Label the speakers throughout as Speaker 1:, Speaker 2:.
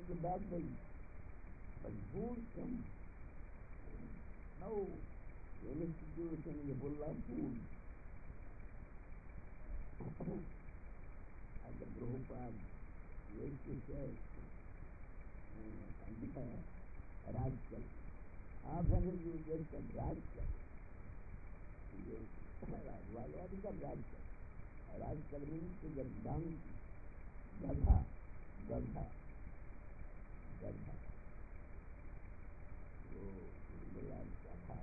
Speaker 1: the back way. But food comes. Now, institution is full of food. As the Prabhupada used to say, rascal. Often you get a rascal. What is a rascal? A rascal means to get donkey. Gadha. Gadha. Gadha. So, people are gadha.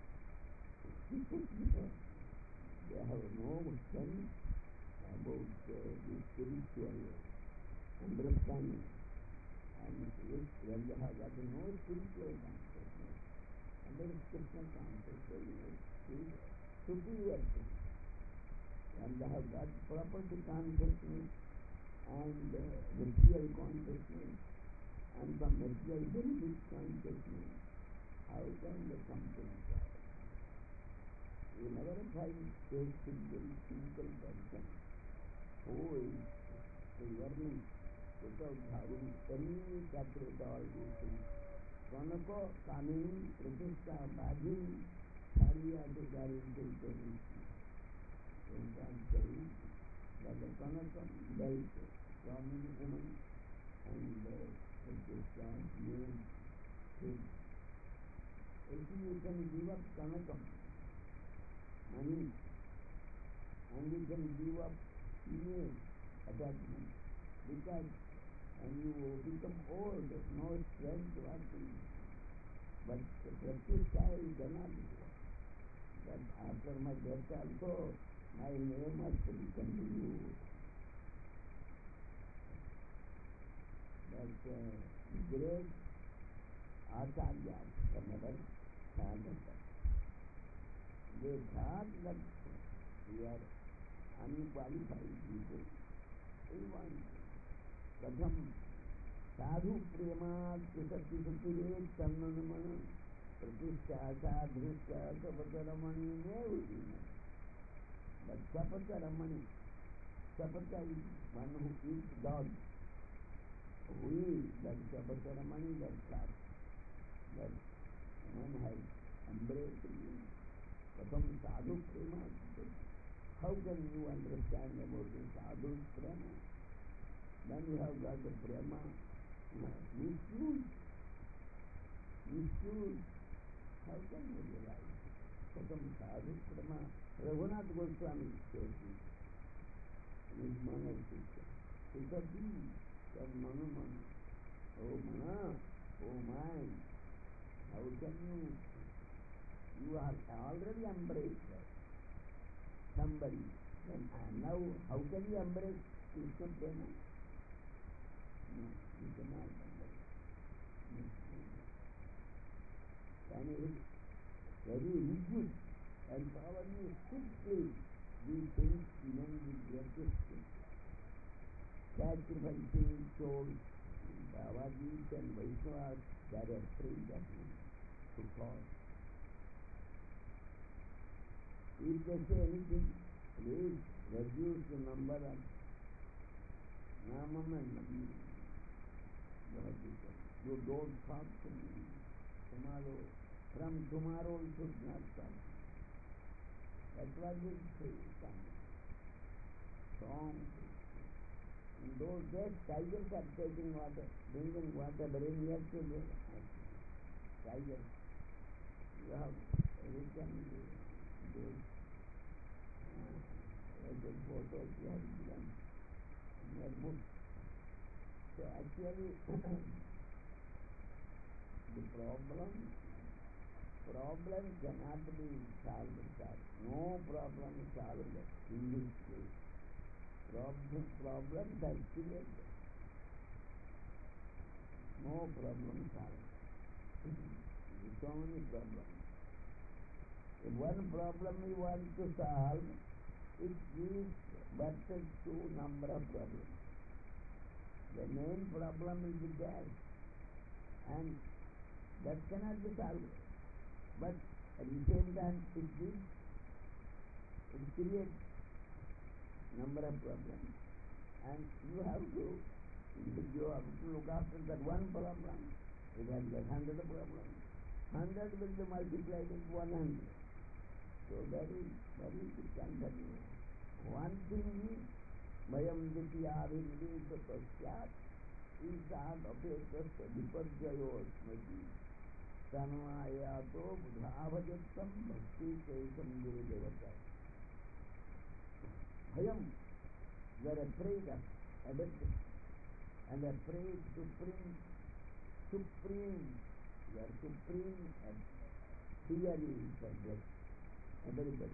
Speaker 1: They have no sense about the spiritual understanding. And when they have got no spiritual consciousness, and there is Krishna consciousness, superior thing. When they have got property consciousness and material consciousness and some material benefit consciousness, how can they come to God? You never find a simple person who is earning without having any touch with all these things. Konako, Kamini, Pratishtha, Bhaji, Sariyati, Garintil, Perishti. You can say that the Konaka wealth, prominent woman, and Pratishtha, name, kids. If you can give up Kanakam, money, and you can give up female attachment, because when you become old, no strength working. But the Pratishtha you cannot do. But after my death also, my name must be continued. That great Acharyas can never stand up. They thought that we are unqualified people. We want Pratham sadhu premat kisati supiret tarnanamana pratishtha sadhrishya sapataramani nevudina. But sapataramani, sapata is one who is God. Who is that sapataramani, that God? That one has embraced him. Pratham sadhu premat. How can you understand about the sadhu prema? Then you have got the prema misuse. How can you realize? Pratham sadhu prema. Raghunath Goswami says this in his Mana Sutta. Sutta said, Manu Manu. Oh Mana, oh mind, how can you are already embraced somebody. Then now, how can you embrace Krishna Prema? No, you cannot embrace. When it is very rigid and follow you strictly, these things remain the greatest thing. Sacrificing souls, Bhavajis and Vaishnavas, they are afraid of you to fall. If they say anything, please reduce the number of Namam and Namam. You don't talk to me. From tomorrow you should not talk. That's what they say. Strong. In those days, tigers are taking water, drinking water very near to the tigers. You have every time the photos you have given in your book. So actually, the problem cannot be solved. No problem is solved in this case. Problems are created. No problem solved. So many problems. If one problem you want to solve, it gives birth to number of problems. The main problem is the gas, and that cannot be solved. But at the same time, it creates number of problems, and you have to If you have to look after that one problem, it has got 100 problems. 100 will be multiplied into 100. So very it can continue. One thing is, Vayam Dityavinvita Pasyat, Isad Apetasya Viparjayosmati, Tanvayato Budhavajatam Bhakti Kesam Gurudevata. Bhayam, you are afraid of everything, and afraid supreme, you are supreme and fear is subject, everybody.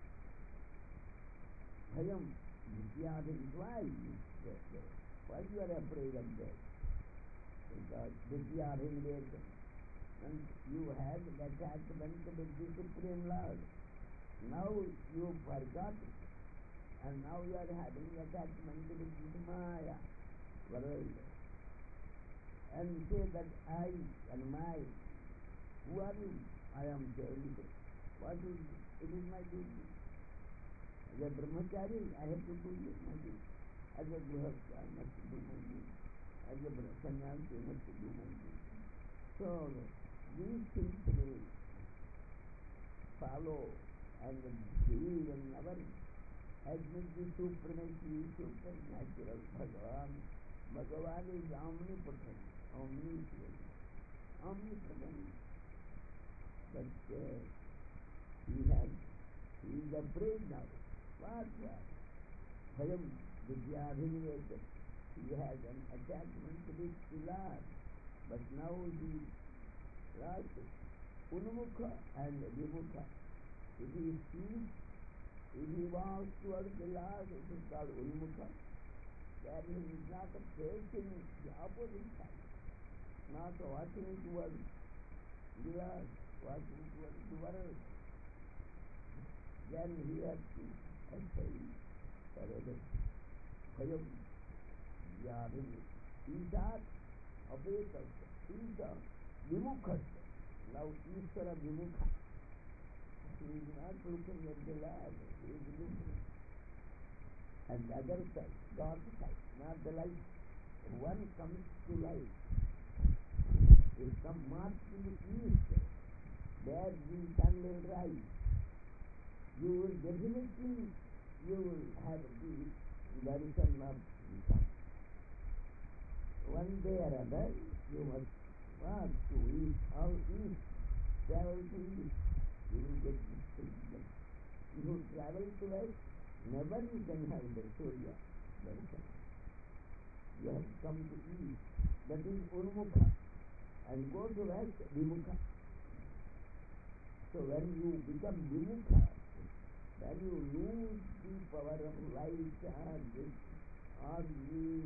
Speaker 1: Bhayam, why you are afraid of that? Because Vidyabhinveda, and you have attachment with the Supreme Lord. Now you forgot it, and now you are having attachment with the Maya world. And say that I and my, who are you? I am saying it. What is it? It is my duty. As a brahmachari, I have to do my duty. As a grihastha, I must do my duty. As a sannyasi, I must do my duty. So, these things will follow and believe in our admit the supremacy, supernatural Bhagavan. Bhagavan is omnipotent, omniscient, omnipresent. But he is afraid now. What? Bhayam Vidyabhinveda. He has an attachment with the Lord. But now he lost it. Unmukha and Vimukha. If he sees, if he walks towards the Lord, it is called Unmukha. That he is not facing the opposite side. Not walking towards the Lord, walking towards the world. Then he has to exile forever. Bhayam Vyabhinveda. Isat Apetasya. Isa Vimukhasya. Now Ishvara Vimukha. He is not looking at the Lord. He is looking at the other side, God's side, not the light. One comes to light. It comes march to the east. There the sun will rise. You will definitely, have the darshan of the sun. One day or other, you must march to east, all east, travel to east. You will get this thing. If you travel to west, never you can have the Surya darshan. You have to come to east. That is Unmukha. And go to west, Vimukha. So when you become Vimukha, then you lose the power of light or the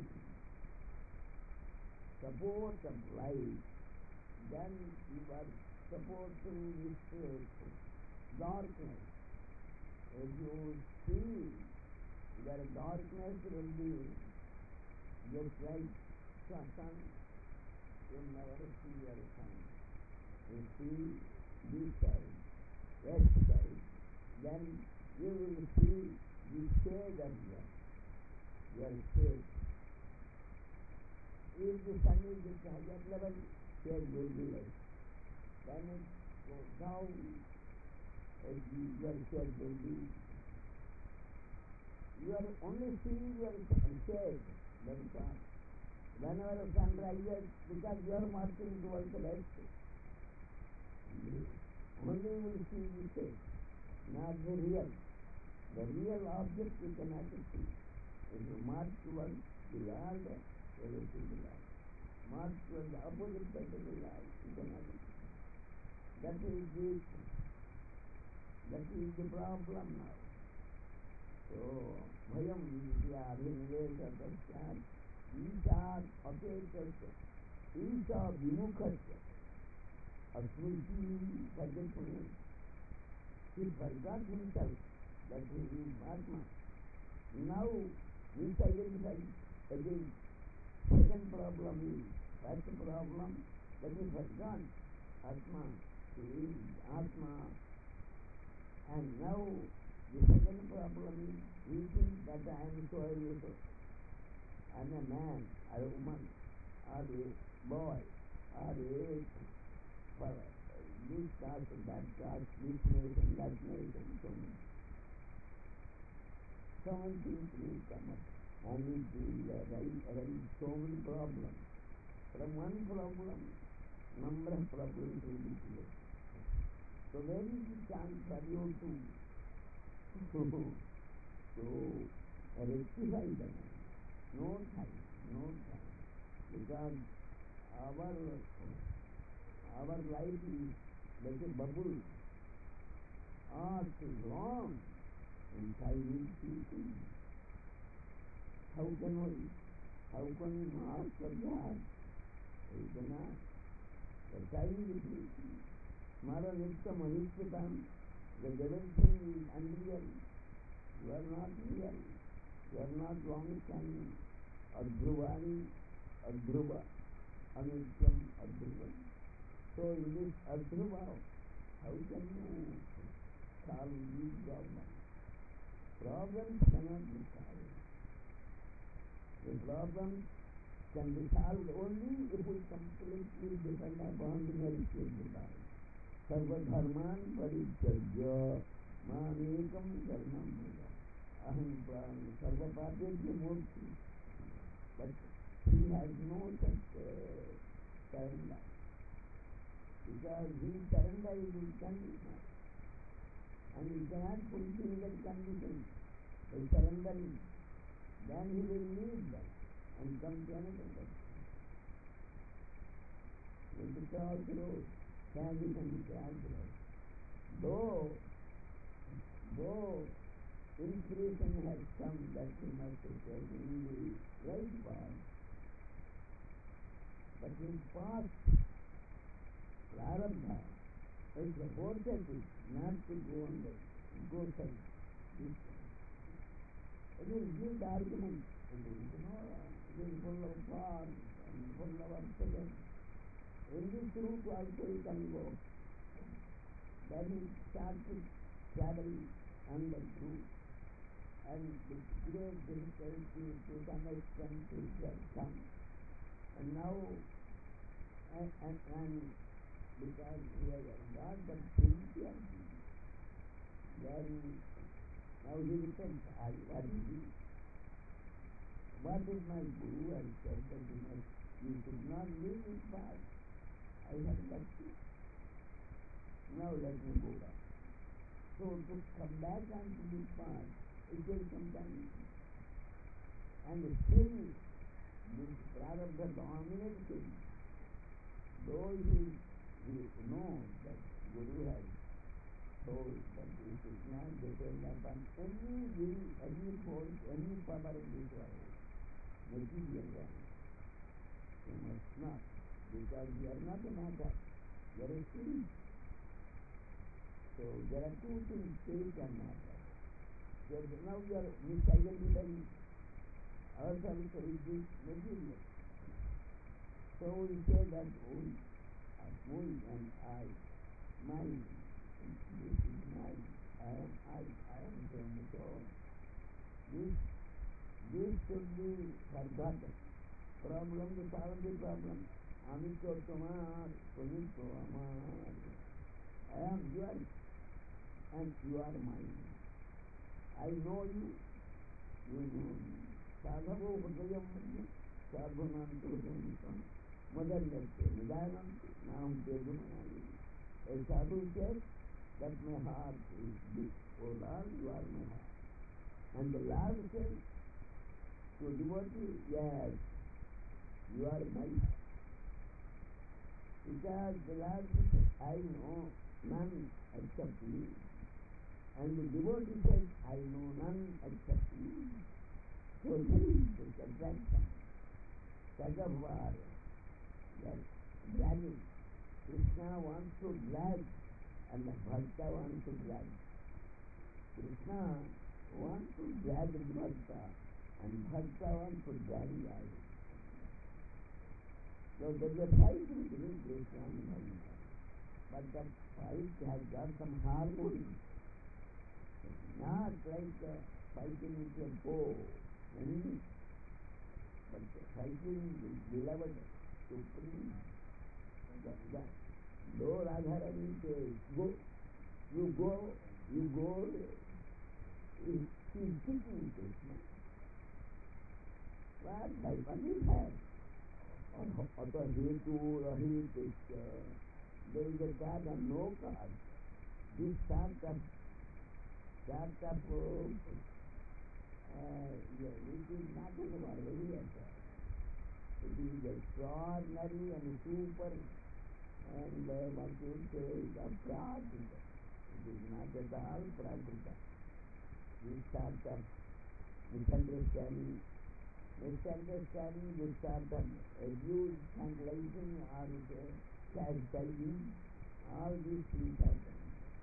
Speaker 1: support of light. Then you are supporting this darkness. If you see that darkness will be just like sun, you never see your sun. You see this side, west side, then you will see the shade of your shade. If the sun is at higher level, shade will be less. Then it goes down, your shade will be. You are only seeing your shade, that is all. Whenever the sun rises, because you are marching towards the west, only you will see the shade, not the real. The real object you cannot see. If you march towards the Lord, you will see the Lord. March towards the opposite side of the Lord, you cannot see. That is the problem now. So, Bhayam Vidyabhinveda Pasyat, Isat Apetasya, Isa Vimukhasya, Asmriti forgetfulness. He forgot himself that he is Atma. Now, he identifies again. Second problem is, first problem, that he forgot Atma. He is Atma. And now, the second problem is, he thinks that I am so and so. and a man or a woman or a boy or a for this caste or that caste, this nation, that nation, so many things will come up and it will arise so many problems. From one problem, number of problems will be created. So where is the chance for you to rectify them? No time, no time. Because our life is like a bubble. Earth is long and time is fleeting. How can we master that? We cannot. The time is fleeting. Mara Nitya Mahishyatam, the direction is unreal. You are not real. You are not long standing. Adhruvani, Adhruva, Anityam, Adhruvam. So in this Adhruva, how can you solve these problems? Problems cannot be solved. The problems can be solved only if we completely depend upon the mercy of the Lord. Sarvadharman parityajya mamekam sharanam vraja. Aham sarvapapyajya murti. But he has no such surrender. Because he surrenders is conditional. And he cannot fulfill that condition by surrendering. Then he will leave that and come to another person. With the crossroads, standing on the crossroads. Though inspiration has come that he must have taken the right path, but his past prarabdha is supported not to go side. It is good argument. It is full of forms and full of obstacles. In this route also you can go. Then he starts to travel on that route. And with great difficulty to some extent he has come. And now, and because he has got that sincerity, then now he repents. What is my Guru has said that you should not leave this path. I have left you. Now let me go back. So to come back onto this path, it takes some time. And still this prarabdha dominates him. Though he knows that Guru has told that he should not depend upon any will, any force, any power in this world, material one. You must not, because you are not a matter, you are a spirit. So there are two things, spirit and matter. So now we are misidentified ourselves with this material. So we say that we and I, mine, this is mine, I am so and so. This should be forgotten. Problem to solve the problem. Amityo Tomar, Punityo Amar. I am yours and you are mine. I know you, you know me. Sadhavo Hridayam Madhya, Sadhunam Tudam Madanyate Nidayanam Nam Tejumanayam. A sadhu says that my heart is big. Oh Lord, you are my heart. And the Lord says to devotee, yes, you are my heart. Because the Lord says, I know none except you. And the devotee says, I know none except you. So there is this attraction, tug of war, yes, dragging. Krishna wants to drag and the Bhakta wants to drag. Krishna wants to drag the Bhakta and Bhakta wants to drag the idol. So there is a fight between Krishna and Bhakta. But that fight has got some harmony. It's not like fighting with a bow. but cycling is beloved supreme. Though Radharani says, go, you go, she's kicking Krishna. What happened is that? Or the hetu, or hetu, there is a card and no card. This startup, which is not in the world yet. It is extraordinary and super, and what you say, the prakrita. It is not at all prakrita. This startup, misunderstanding, this startup, abuse, tantalizing, or chastising, all these things happen.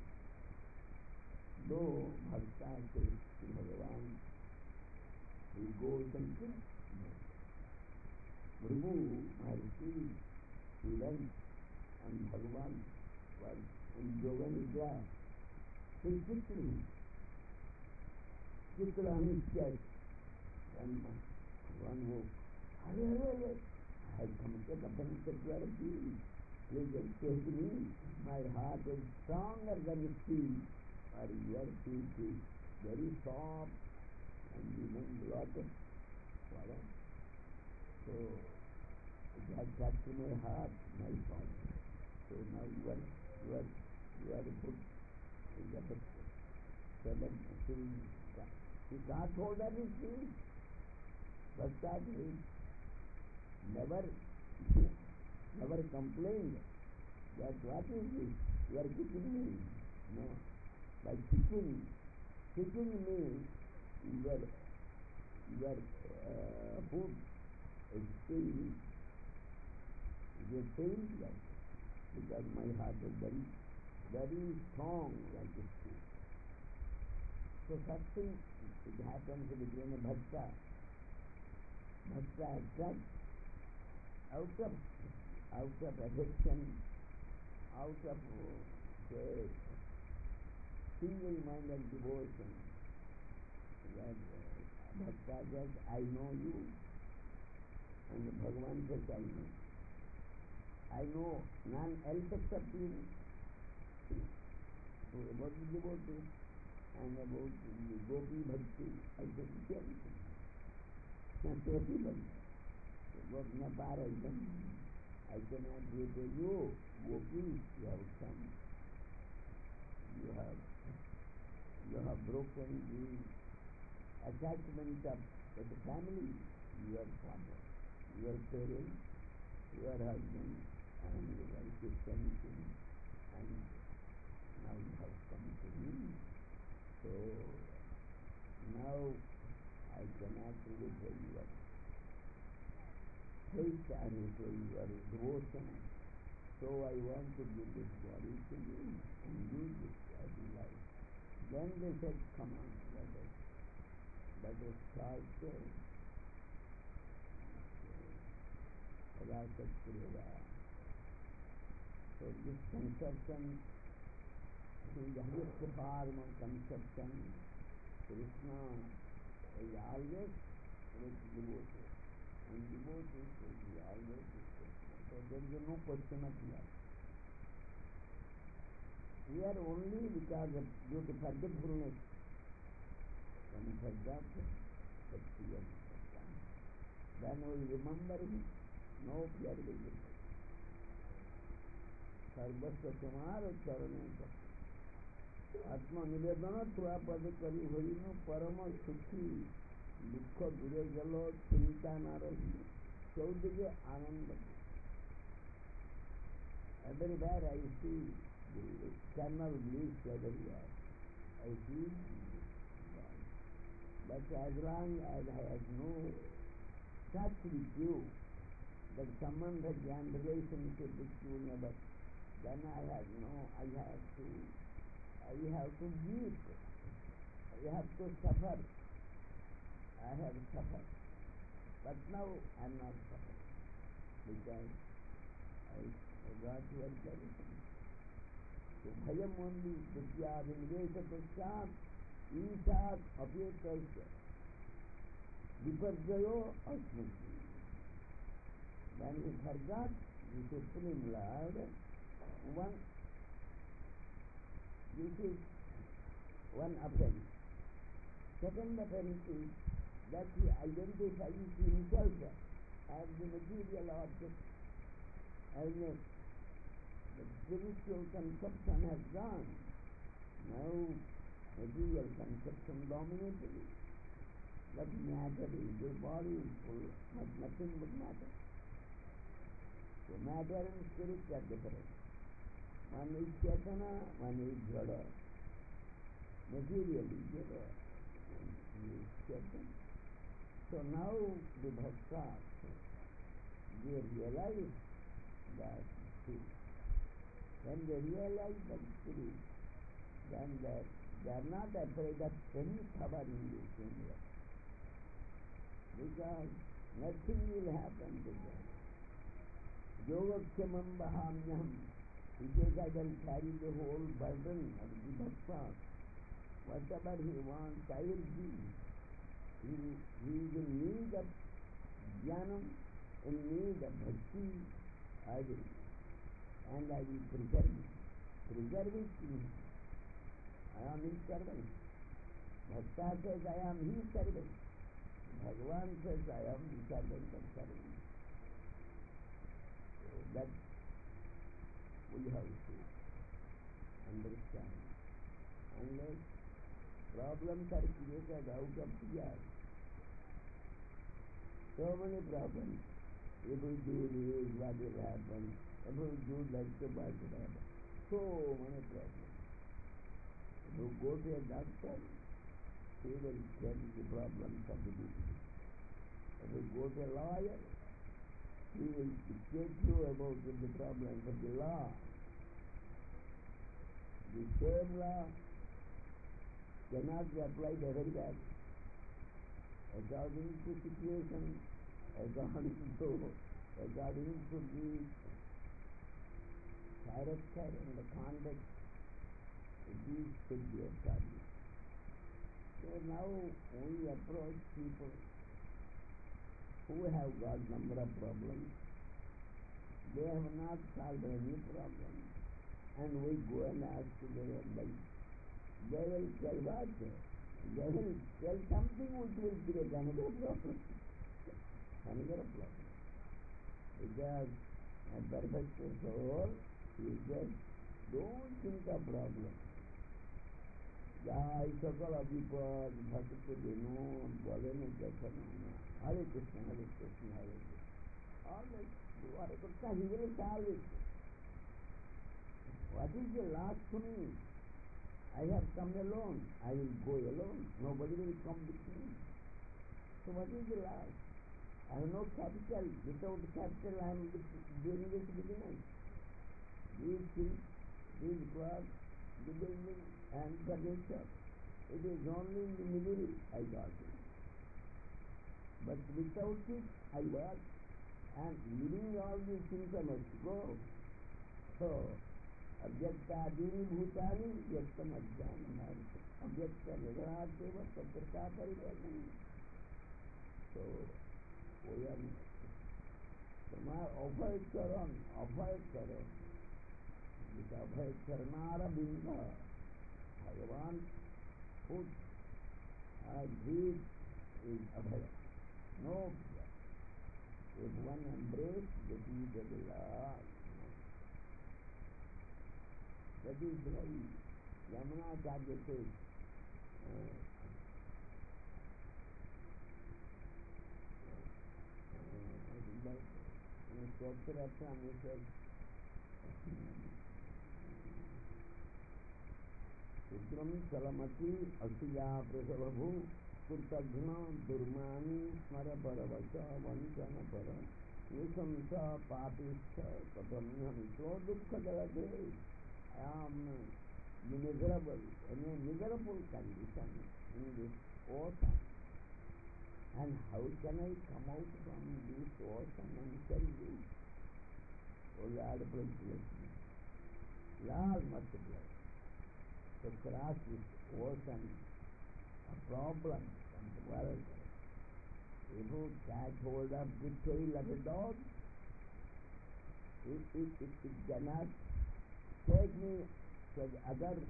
Speaker 1: Though Bhakta says to Bhagavan, he goes and kills. Bhrigu, Maharshi, he went, and Bhagavan was in Yoga Nidra. He kicked him. Kicked on his chest. And Bhagavan woke. Hare, I have come to the benefit of your peace. Please take me. My heart is stronger than steel. Or your feet is very soft and even lotus. So it has touched my heart, my soul. So now you are put in the seven things. He can't hold anything. But that is never complained that what is this? You are kicking me. No. By kicking me, your food is pain. It is pain because my heart is very, very strong like this. So such thing it happens between a bhakta. Bhakta attracts out of affection, out of say, single-minded devotion. That Bhakta says, I know you, and Bhagavan says, I know. I know none else except you. So about the devotee and about the Gopi Bhakti, I said, same thing. Everybody. Gopina Parajan, I cannot repay you. Gopi, you have come. You have broken the attachment of the family, your father, your parents, your husband, and your sister, and now you have come to me. So now I cannot repay your hate or repay your devotion. So I want to give this body to you and use it as you like. Then they said, come on, let us start Rasakriyā. So this conception is the highest form of conception. Krishna is always with devotees, and devotees will be always with Krishna. So there is no question of love. Here only because of due to forgetfulness, when we forgot that fear has come. Then we remember him, no fear will be there. Sarvasya Tumara Charane Atma Nivedana Turapade Kari Harino Parama Sukhi Dukha Dure Galo Chinta Narahi Chaudige Ananda. Everywhere I see the external bliss everywhere. I see God. But as long as I have no touch with you, that someone has and relationship with you never, then I have to weep. I have to suffer. I have suffered. But now I am not suffering because I forgot your tradition. So bhayam only vidya vinvesa pashat ishat apyetasya viparjayo asmati. When he forgot the Supreme Lord, this is one offense. Second offense is that he identifies himself as the material object, as the spiritual conception has gone. Now material conception dominated it. That matter is the body is full, but nothing but matter. So matter and spirit are different. One is Chetana, one is Jada. Material is Jada, one is Chetana. So now the bhaktas, they realize that spirit. When they realize that spirit, then they are not afraid of any power in this universe. Because nothing will happen to them. Yogakshemam bahamyam. He says, I will carry the whole burden of the bhaktas. Whatever he wants, I will give. He is in need of jnanam, in need of bhakti, I will. And I will preserve it. Preserve it in him. I am his servant. Bhakta says, I am his servant. Bhagavan says, I am the servant of servants. So that we have to understand. Unless problems are created out of fear. So many problems. If we do this, what will happen? If we do that, what will happen? So many problems. If you go to a doctor, he will tell the problems of the disease. If you go to a lawyer, he will dictate you about the problems of the law. The same law cannot be applied everywhere. According to situation, according to the character and the conduct, these should be established. So now we approach people who have got number of problems. They have not solved any problem. And we go and ask their advice. They will tell what? They will tell something which will create another problem. Another problem. Because a perfect soul, he says, don't think of problem. Jai Sakala Vipas Bhakti Vinod Bhavana Jachanana Hare Krishna, Hare Krishna, Hare Krishna. All that, Hare Krishna, he will solve it. What is the loss to me? I have come alone. I will go alone. Nobody will come with me. So what is the loss? I have no capital. Without capital I am doing this business. These things, these clothes, the building and furniture. It is only in the middle I got it. But without it I work, and leaving all these things I must go. So, Abhyakta Adini Bhutani Vyaktam Adhyanam Abhyakta Nidharadeva Satrata Parivarnam. So, we are tomorrow Abhay Karan. This Abhay Karanara Binda, Bhagavan foot or breathe is Abhaya. No fear. If one embraces the deed of the Lord, that is why Yamuna Acharya says, in a Stotra he says, Sudram Salamati Asiya Prasavabhu Kurtagna Durmani Smara Paravasa Vanchana Para Yusamsa Papisha Katamyanto Dukha Jalade. I am miserable, in a miserable condition in this ocean. And how can I come out from this ocean and tell you? Oh Lord, please bless me. Lord must bless. To cross this ocean of problems and the world. If you catch hold of the tail of a dog, It cannot take me to the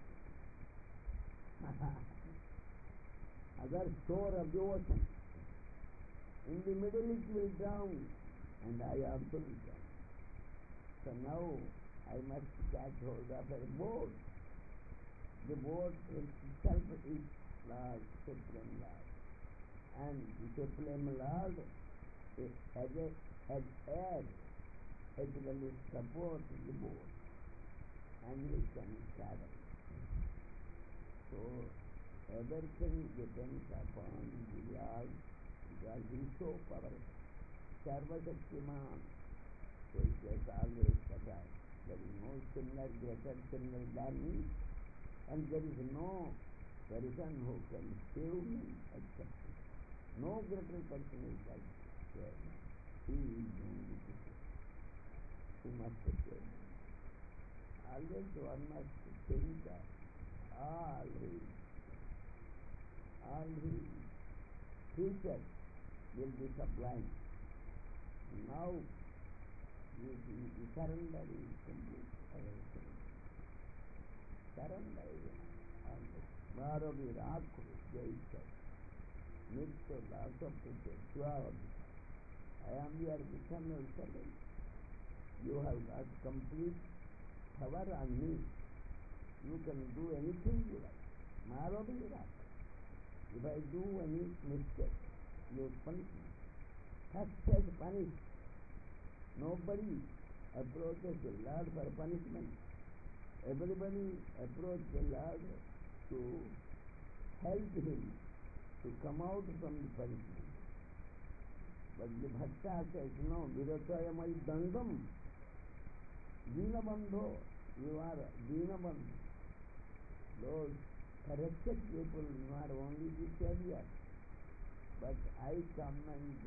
Speaker 1: other shore of the ocean. In the middle it will drown, and I also will drown. So now I must catch hold of a boat. The boat itself is Lord, Supreme Lord. And the Supreme Lord has air. It will support the boat, and he can travel. So everything depends upon the Lord, because he is so powerful. Sarva Shaktiman. So it is always that there is no sinner greater sinner than me, and there is no person who can save me except him. No greater person is like save me. He is only to save. Who must save me? Always one must think that all his future will be sublime. Now the surrender is complete. Surrender is always. Maro Virat Kuru, Jai Nitya Lasa Pute, Swavati. I am your eternal servant. You have got complete power on me. You can do anything you like. Maro Virat. If I do any mistake, you punish me. First says punish. Nobody approaches the Lord for punishment. Everybody approaches the Lord to help him to come out from the punishment. But the Bhakta says, no, Viratayamai Dandam. Dinabandho, you are Dinabandho. Those corrected people, you are only the savior. But I come and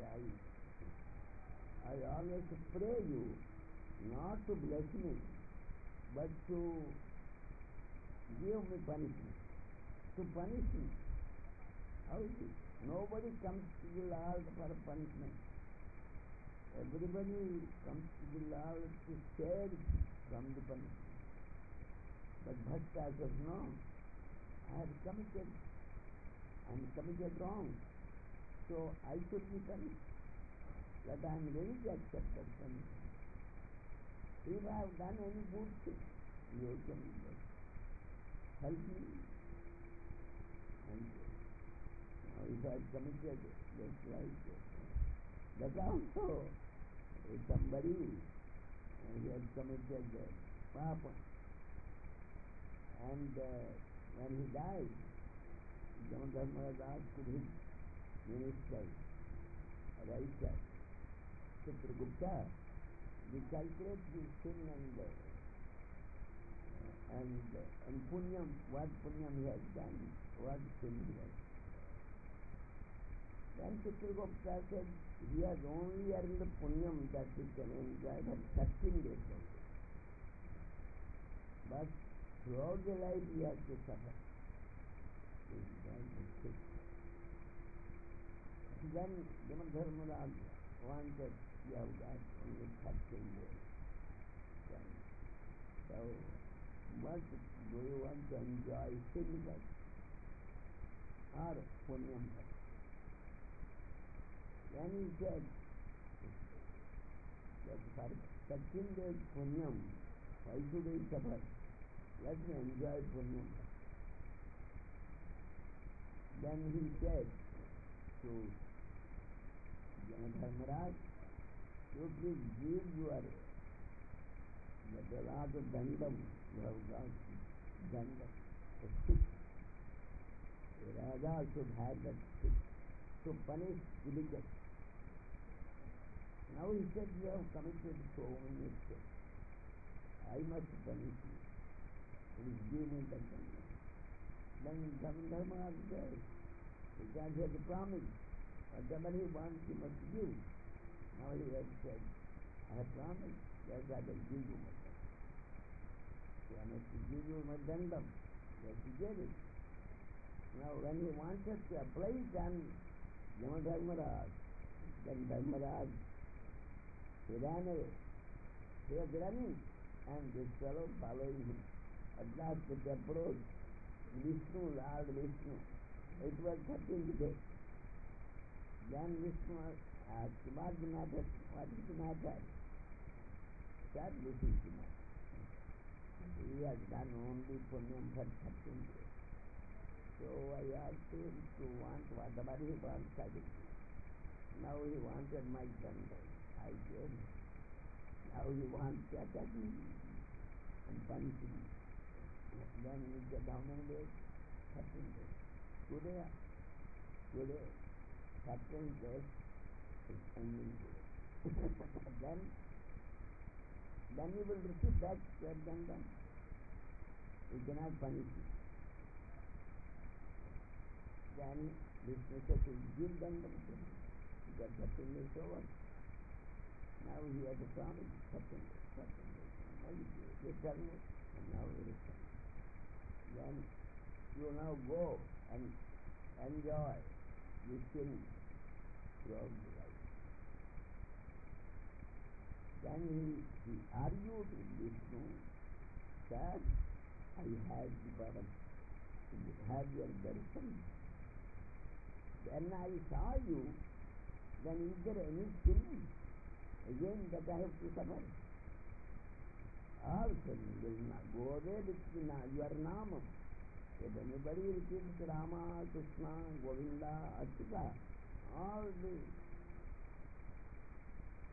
Speaker 1: I always pray you not to bless me, but to give me punishment. To punish me. How is it? Nobody comes to the Lord for punishment. Everybody comes to the Lord to save from the punishment. But Bhakta says, no, I have committed wrong. So I should be punished. That I am ready to accept that punishment. If I have done any good thing, you can help me. And now if I have committed just like that also, if somebody he has committed papa, and when he died, Jamadharmaraj asked his minister, writer, Chitragupta, we calculate the sin and punyam, what punyam he has done, what sin he has done. Then Chitragupta said, he has only earned the punyam that he can enjoy for 13 days only. But throughout the life he has to suffer. Then Jamadharmaraj wanted, you have got only 13 days. So, what do you want to enjoy? Sin first or punyam first? Then he said that for 13 days punyam, why should I suffer? Let me enjoy punyam first. Then he said to Jamadharmaraj, you please give your Raja Dandam, you have got Dandam, a stick. A Raja should have that stick to punish diligence. Now he said, you have committed so many mistakes. I must punish you. Please give me that Dandam. Then Jamadharmaraj said, because he had promised, whatever he wants he must give. Now he has said, I have promised, yes, I will give you my Dandam. So I must give you my Dandam. Yes, he gave it. Now when he wanted to apply it on Jamadharmaraj, then Dharmaraj, he ran away. He was running, and this fellow following him. At last it approached Vishnu, Lord Vishnu. It was 13th day. Then Vishnu asked, what's the matter? What is the matter? That this is the matter. He has done only punyam for 13 days. So I asked him to want whatever he wants, I will give. Now he wanted my thunder. I gave him. Now he wants to attack me and punish me. Then he said, how many days? 13 days. Today, 13 days is ending today. then he will receive back your dandam. He cannot punish you. Then Vishnu said to give dandam to him. Because 13 days over. Now he has a promise, 13 days. Now you return it, and now you return. Then you now go and enjoy this thing throughout the life. Then he argued with Vishnu, sir, I had the power to have your darshan. When I saw you, then is there any sin again that I have to suffer? All sin will not go away with your namam. If anybody repeats Rama, Krishna, Govinda, Achyuta, all the